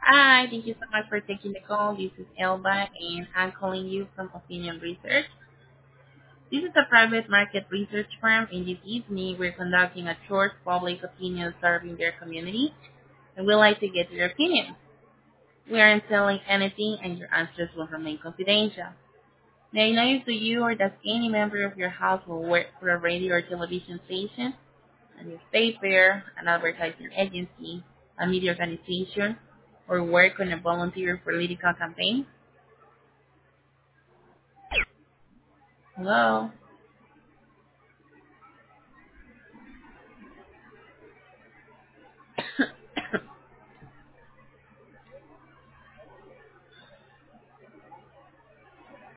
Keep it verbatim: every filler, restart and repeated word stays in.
Hi, thank you so much for taking the call. This is Elba, and I'm calling you from Opinion Research. This is a private market research firm, and this evening we're conducting a short public opinion survey their community, and we'd like to get your opinion. We aren't selling anything, and your answers will remain confidential. May I know if you or does any member of your household work for a radio or television station, a newspaper, an advertising agency, a media organization, or work on a volunteer political campaign? Hello?